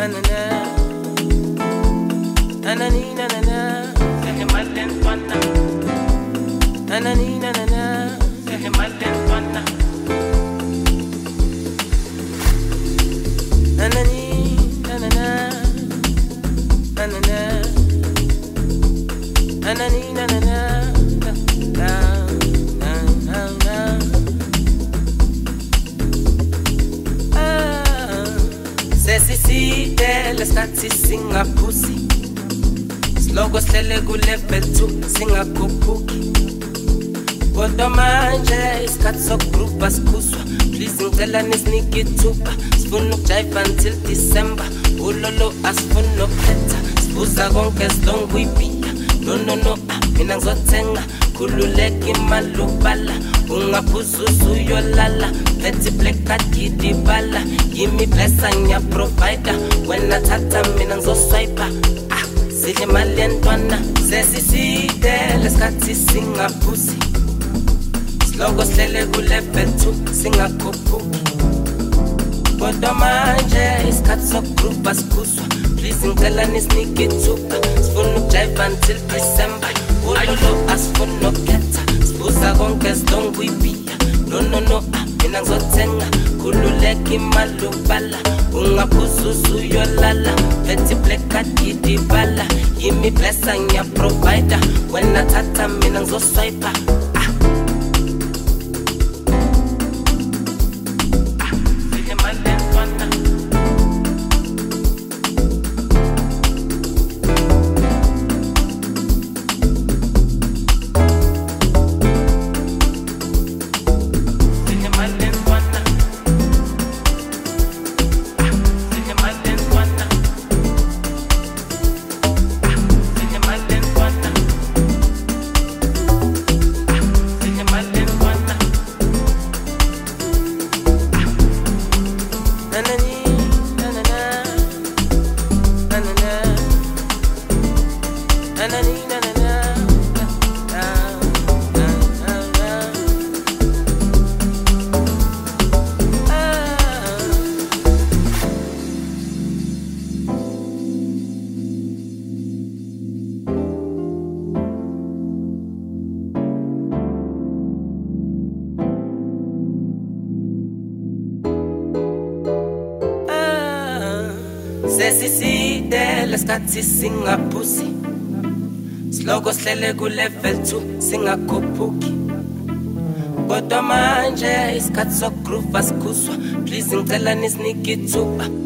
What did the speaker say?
Sesiside lesikhathi singaphusi, siloko sihlele ku-level 2 singakhuphuki. Kodwa manje isikhathi sokugrupa sikhuswa, please ngicela nisinike ithuba. Sifuna ukujive until December, ulolo asifuna ukukhetha. Sibuza konke sidonga kuyibhiya, no, mina ngizothenga. Khululeka imali ubala, ungaphuza uzuyolala. Petty black card gidibala, give me blessing ngiyaprovider. Wena thatha mina ngizoswiper, sidle imali yentwana. Sesiside lesikhathi singaphusi, siloko sihlele ku-level 2 singakhuphuki. Kodwa manje isikhathi sokugrupa sikhuswa, please ngicela nisinike ithuba. Sifuna ukujive until December, ulolo asifuna ukukhetha. Sibuza konke sidonga kuyibhiya, no, mina ngizothenga. Khululeka imali ubala, ungaphuza uzuyolala. Petty black card gidibala, give me blessing ngiyaprovider. Wena thatha mina ngizoswiper. Sesiside lesikhathi singaphusi, siloko sihlele ku-level 2 singakhuphuki. Kodwa manje isikhathi sokugrupa sikhuswa, please ngicela nisinike ithuba.